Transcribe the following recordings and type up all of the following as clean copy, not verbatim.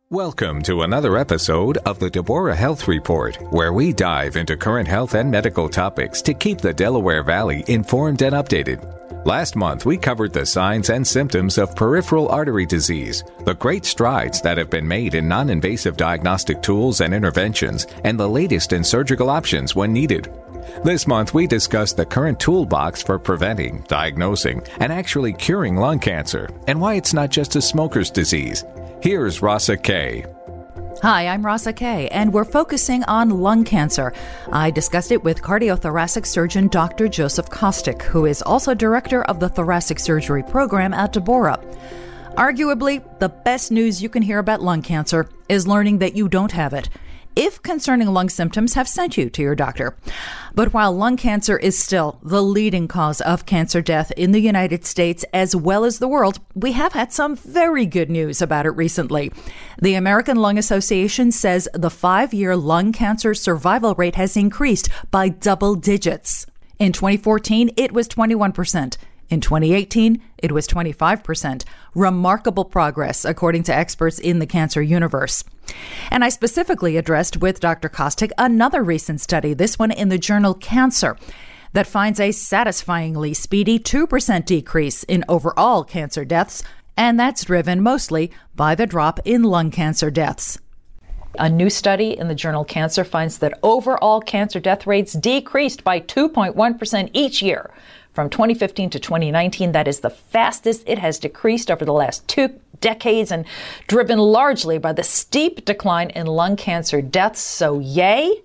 Welcome to another episode of the Deborah Health Report, where we dive into current health and medical topics to keep the Delaware Valley informed and updated. Last month, we covered the signs and symptoms of peripheral artery disease, the great strides that have been made in non-invasive diagnostic tools and interventions, and the latest in surgical options when needed. This month, we discussed the current toolbox for preventing, diagnosing, and actually curing lung cancer, and why it's not just a smoker's disease. Here's Rasa Kay. Hi, I'm Rasa Kay, and we're focusing on lung cancer. I discussed it with cardiothoracic surgeon Dr. Joseph Kostic, who is also director of the thoracic surgery program at Deborah. Arguably, the best news you can hear about lung cancer is learning that you don't have it, if concerning lung symptoms have sent you to your doctor. But while lung cancer is still the leading cause of cancer death in the United States as well as the world, we have had some very good news about it recently. The American Lung Association says the 5-year lung cancer survival rate has increased by double digits. In 2014, it was 21%. In 2018, it was 25%. Remarkable progress, according to experts in the cancer universe. And I specifically addressed with Dr. Kostic another recent study, this one in the journal Cancer, that finds a satisfyingly speedy 2% decrease in overall cancer deaths, and that's driven mostly by the drop in lung cancer deaths. A new study in the journal Cancer finds that overall cancer death rates decreased by 2.1% each year. From 2015 to 2019, that is the fastest it has decreased over the last 2 decades, and driven largely by the steep decline in lung cancer deaths. So yay!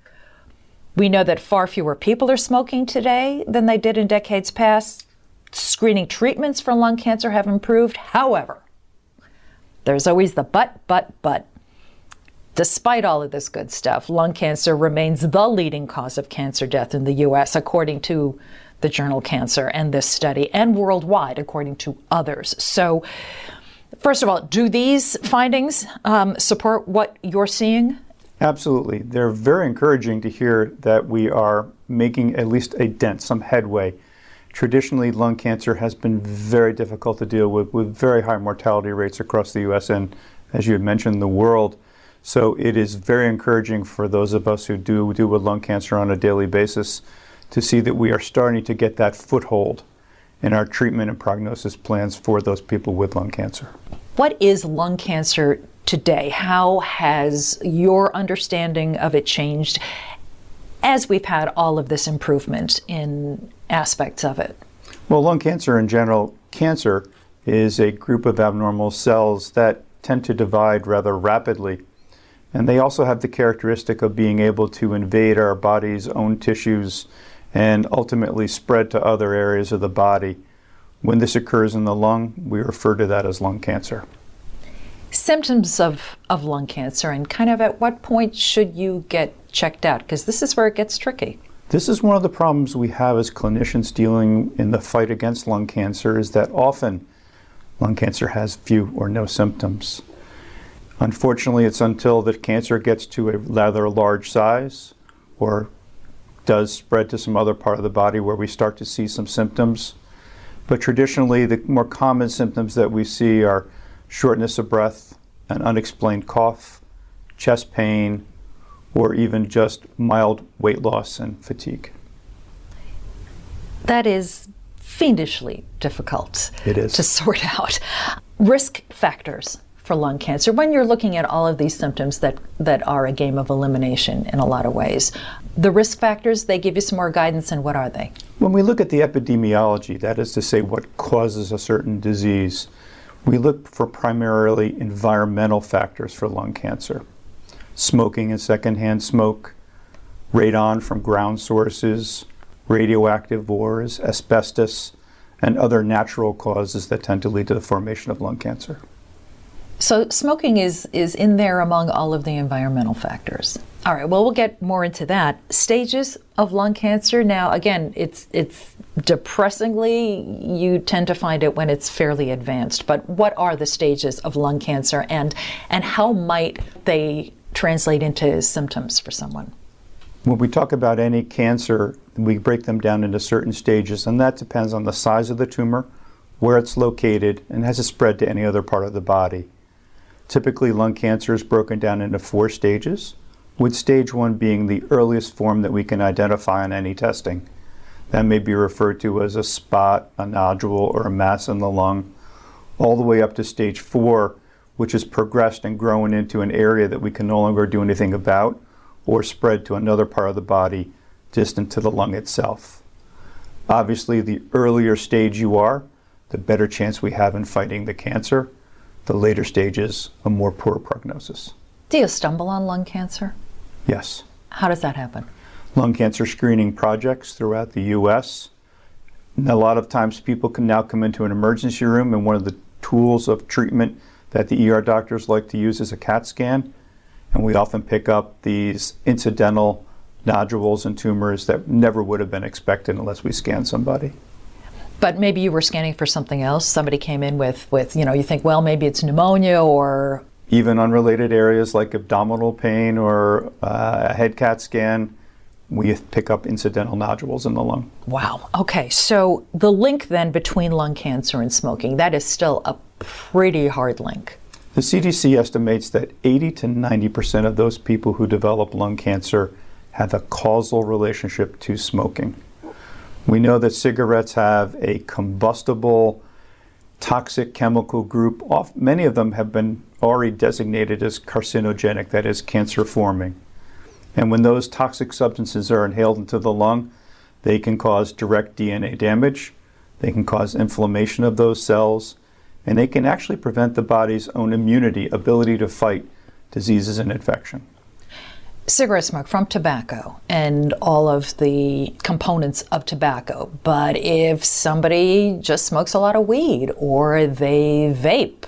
We know that far fewer people are smoking today than they did in decades past. Screening treatments for lung cancer have improved. However, there's always the but. Despite all of this good stuff, lung cancer remains the leading cause of cancer death in the U.S., according to the journal Cancer and this study, and worldwide, according to others. So, first of all, do these findings support what you're seeing? Absolutely. They're very encouraging to hear that we are making at least a dent, some headway. Traditionally, lung cancer has been very difficult to deal with very high mortality rates across the U.S. and, as you had mentioned, the world. So it is very encouraging for those of us who deal with lung cancer on a daily basis to see that we are starting to get that foothold in our treatment and prognosis plans for those people with lung cancer. What is lung cancer today? How has your understanding of it changed as we've had all of this improvement in aspects of it? Well, lung cancer in general, cancer is a group of abnormal cells that tend to divide rather rapidly. And they also have the characteristic of being able to invade our body's own tissues and ultimately spread to other areas of the body. When this occurs in the lung, we refer to that as lung cancer. Symptoms of lung cancer, and kind of at what point should you get checked out? Because this is where it gets tricky. This is one of the problems we have as clinicians dealing in the fight against lung cancer, is that often lung cancer has few or no symptoms. Unfortunately, it's until the cancer gets to a rather large size or does spread to some other part of the body where we start to see some symptoms. But traditionally, the more common symptoms that we see are shortness of breath, an unexplained cough, chest pain, or even just mild weight loss and fatigue. That is fiendishly difficult It is. to sort out. Risk factors for lung cancer, when you're looking at all of these symptoms that are a game of elimination in a lot of ways. The risk factors, they give you some more guidance, and what are they? When we look at the epidemiology, that is to say what causes a certain disease, we look for primarily environmental factors for lung cancer. Smoking and secondhand smoke, radon from ground sources, radioactive ores, asbestos, and other natural causes that tend to lead to the formation of lung cancer. So smoking is in there among all of the environmental factors. All right, well, we'll get more into that. Stages of lung cancer. Now, again, it's depressingly, you tend to find it when it's fairly advanced. But what are the stages of lung cancer, and how might they translate into symptoms for someone? When we talk about any cancer, we break them down into certain stages, and that depends on the size of the tumor, where it's located, and has it spread to any other part of the body. Typically, lung cancer is broken down into 4 stages, with stage 1 being the earliest form that we can identify on any testing. That may be referred to as a spot, a nodule, or a mass in the lung, all the way up to stage 4, which has progressed and grown into an area that we can no longer do anything about or spread to another part of the body distant to the lung itself. Obviously, the earlier stage you are, the better chance we have in fighting the cancer. The later stages, a more poor prognosis. Do you stumble on lung cancer? Yes. How does that happen? Lung cancer screening projects throughout the U.S. And a lot of times people can now come into an emergency room, and one of the tools of treatment that the ER doctors like to use is a CAT scan. And we often pick up these incidental nodules and tumors that never would have been expected unless we scan somebody. But maybe you were scanning for something else. Somebody came in with you think, well, maybe it's pneumonia or... Even unrelated areas like abdominal pain or a head CAT scan, we pick up incidental nodules in the lung. Wow. Okay. So the link then between lung cancer and smoking, that is still a pretty hard link. The CDC estimates that 80 to 90% of those people who develop lung cancer have a causal relationship to smoking. We know that cigarettes have a combustible toxic chemical group. Many of them have been already designated as carcinogenic, that is, cancer forming. And when those toxic substances are inhaled into the lung, they can cause direct DNA damage, they can cause inflammation of those cells, and they can actually prevent the body's own immunity, ability to fight diseases and infection. Cigarette smoke from tobacco and all of the components of tobacco. But if somebody just smokes a lot of weed or they vape,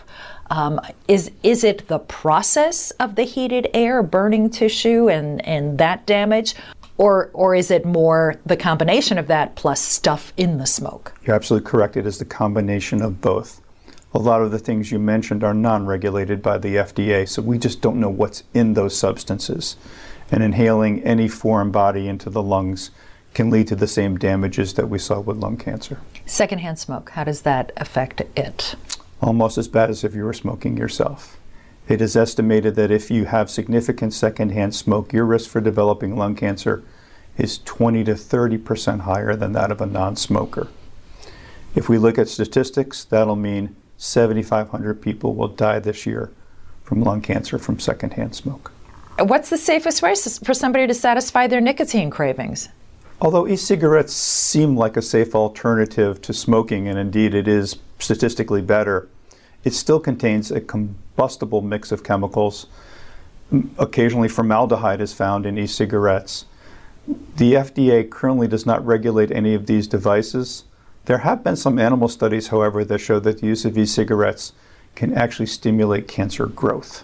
is it the process of the heated air burning tissue and that damage? Or is it more the combination of that plus stuff in the smoke? You're absolutely correct. It is the combination of both. A lot of the things you mentioned are non-regulated by the FDA, so we just don't know what's in those substances. And inhaling any foreign body into the lungs can lead to the same damages that we saw with lung cancer. Secondhand smoke, how does that affect it? Almost as bad as if you were smoking yourself. It is estimated that if you have significant secondhand smoke, your risk for developing lung cancer is 20 to 30% higher than that of a non-smoker. If we look at statistics, that'll mean 7,500 people will die this year from lung cancer from secondhand smoke. What's the safest way for somebody to satisfy their nicotine cravings? Although e-cigarettes seem like a safe alternative to smoking, and indeed it is statistically better, it still contains a combustible mix of chemicals. Occasionally formaldehyde is found in e-cigarettes. The FDA currently does not regulate any of these devices. There have been some animal studies, however, that show that the use of e-cigarettes can actually stimulate cancer growth.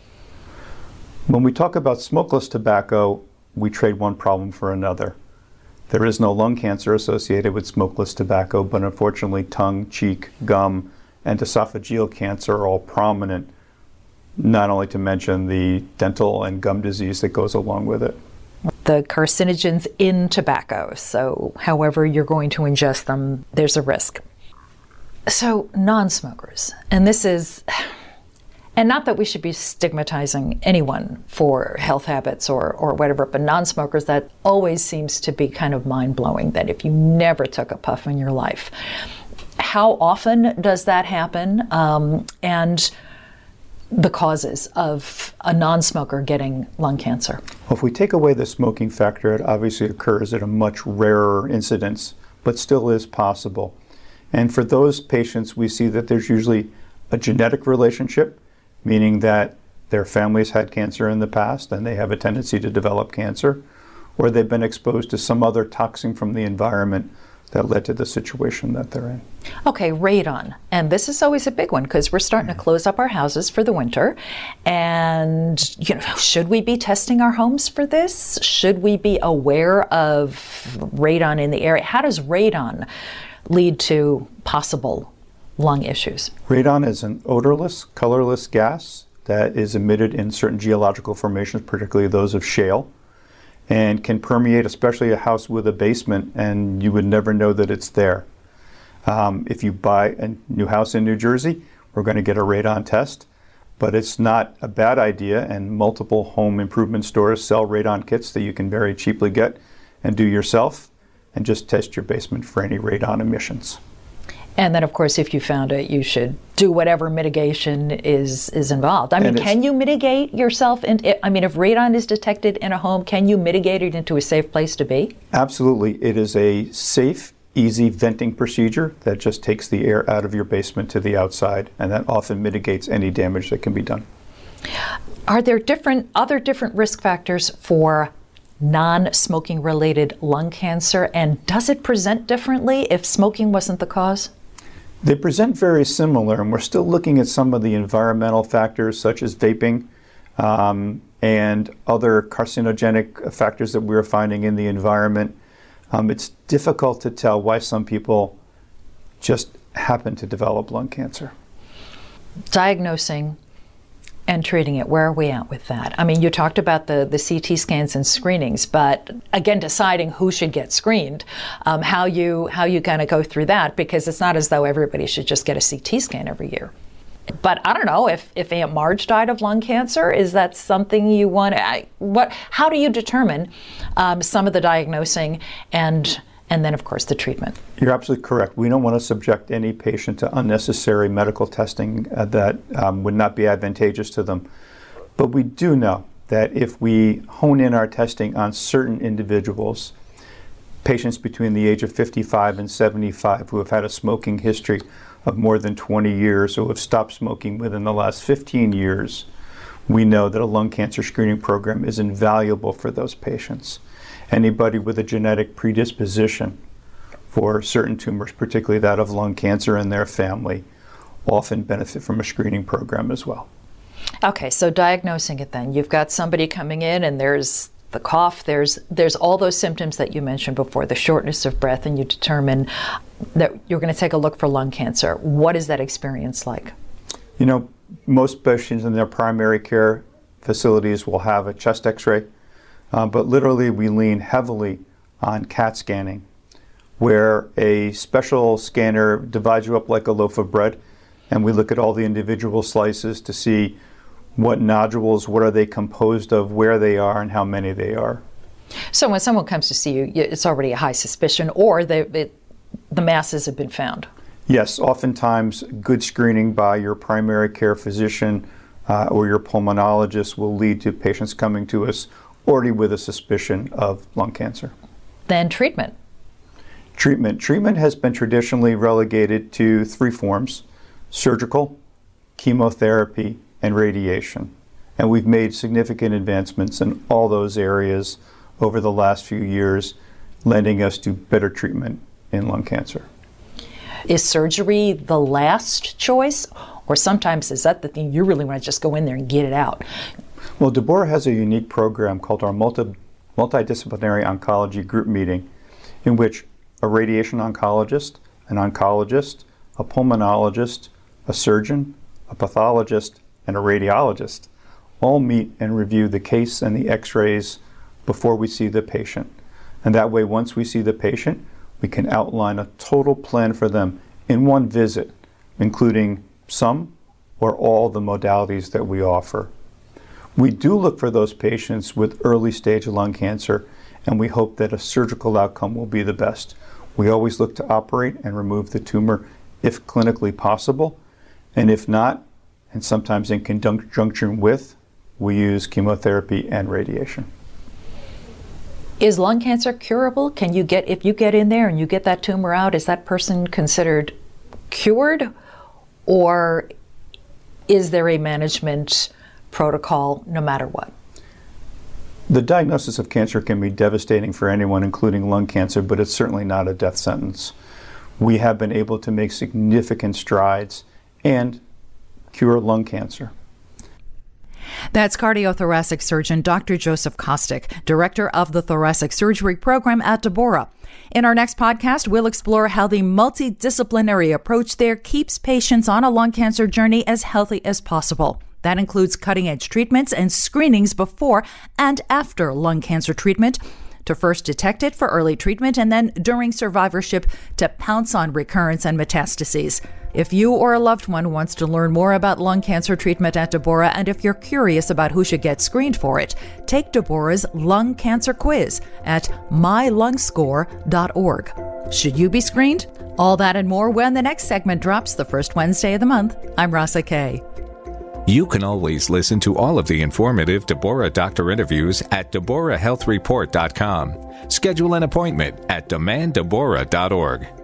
When we talk about smokeless tobacco, we trade one problem for another. There is no lung cancer associated with smokeless tobacco, but unfortunately tongue, cheek, gum, and esophageal cancer are all prominent, not only to mention the dental and gum disease that goes along with it. The carcinogens in tobacco, so however you're going to ingest them, there's a risk. So non-smokers, and this is, and not that we should be stigmatizing anyone for health habits or whatever, but non-smokers, that always seems to be kind of mind-blowing, that if you never took a puff in your life. How often does that happen? And the causes of a non-smoker getting lung cancer? Well, if we take away the smoking factor, it obviously occurs at a much rarer incidence, but still is possible. And for those patients, we see that there's usually a genetic relationship, meaning that their families had cancer in the past and they have a tendency to develop cancer, or they've been exposed to some other toxin from the environment that led to the situation that they're in. Okay, radon. And this is always a big one because we're starting to close up our houses for the winter. And, should we be testing our homes for this? Should we be aware of radon in the area? How does radon lead to possible lung issues? Radon is an odorless, colorless gas that is emitted in certain geological formations, particularly those of shale, and can permeate especially a house with a basement, and you would never know that it's there. If you buy a new house in New Jersey, we're going to get a radon test, but it's not a bad idea, and multiple home improvement stores sell radon kits that you can very cheaply get and do yourself, and just test your basement for any radon emissions. And then, of course, if you found it, you should do whatever mitigation is involved. I mean, can you mitigate yourself? If radon is detected in a home, can you mitigate it into a safe place to be? Absolutely. It is a safe, easy venting procedure that just takes the air out of your basement to the outside, and that often mitigates any damage that can be done. Are there other different risk factors for non-smoking related lung cancer, and does it present differently if smoking wasn't the cause? They present very similar, and we're still looking at some of the environmental factors such as vaping and other carcinogenic factors that we're finding in the environment. It's difficult to tell why some people just happen to develop lung cancer. Diagnosing and treating it, where are we at with that? I mean, you talked about the CT scans and screenings, but again, deciding who should get screened, how you kind of go through that, because it's not as though everybody should just get a CT scan every year. But I don't know, if Aunt Marge died of lung cancer, is that something you want? How do you determine some of the diagnosing and then, of course, the treatment? You're absolutely correct. We don't want to subject any patient to unnecessary medical testing that would not be advantageous to them. But we do know that if we hone in our testing on certain individuals, patients between the age of 55 and 75 who have had a smoking history of more than 20 years, or have stopped smoking within the last 15 years, we know that a lung cancer screening program is invaluable for those patients. Anybody with a genetic predisposition for certain tumors, particularly that of lung cancer, and their family, often benefit from a screening program as well. Okay, so diagnosing it then. You've got somebody coming in and there's the cough, there's all those symptoms that you mentioned before, the shortness of breath, and you determine that you're going to take a look for lung cancer. What is that experience like? You know, most patients in their primary care facilities will have a chest x-ray. But literally, we lean heavily on CAT scanning, where a special scanner divides you up like a loaf of bread, and we look at all the individual slices to see what nodules, what are they composed of, where they are, and how many they are. So when someone comes to see you, it's already a high suspicion, or the masses have been found? Yes, oftentimes good screening by your primary care physician or your pulmonologist will lead to patients coming to us already with a suspicion of lung cancer. Then treatment. Treatment has been traditionally relegated to three forms: surgical, chemotherapy, and radiation. And we've made significant advancements in all those areas over the last few years, lending us to better treatment in lung cancer. Is surgery the last choice? Or sometimes is that the thing you really want to just go in there and get it out? Well, Deborah has a unique program called our Multidisciplinary Oncology Group Meeting, in which a radiation oncologist, an oncologist, a pulmonologist, a surgeon, a pathologist, and a radiologist all meet and review the case and the x-rays before we see the patient. And that way, once we see the patient, we can outline a total plan for them in one visit, including some or all the modalities that we offer. We do look for those patients with early stage lung cancer, and we hope that a surgical outcome will be the best. We always look to operate and remove the tumor if clinically possible, and if not, and sometimes in conjunction with, we use chemotherapy and radiation. Is lung cancer curable? If you get in there and you get that tumor out, is that person considered cured, or is there a management protocol no matter what? The diagnosis of cancer can be devastating for anyone, including lung cancer, but it's certainly not a death sentence. We have been able to make significant strides and cure lung cancer. That's cardiothoracic surgeon Dr. Joseph Kostic, director of the thoracic surgery program at Deborah. In our next podcast, we'll explore how the multidisciplinary approach there keeps patients on a lung cancer journey as healthy as possible. That includes cutting-edge treatments and screenings before and after lung cancer treatment, to first detect it for early treatment and then during survivorship to pounce on recurrence and metastases. If you or a loved one wants to learn more about lung cancer treatment at Deborah, and if you're curious about who should get screened for it, take Deborah's Lung Cancer Quiz at mylungscore.org. Should you be screened? All that and more when the next segment drops the first Wednesday of the month. I'm Rasa Kay. You can always listen to all of the informative Deborah Doctor interviews at DeborahHealthReport.com. Schedule an appointment at demanddeborah.org.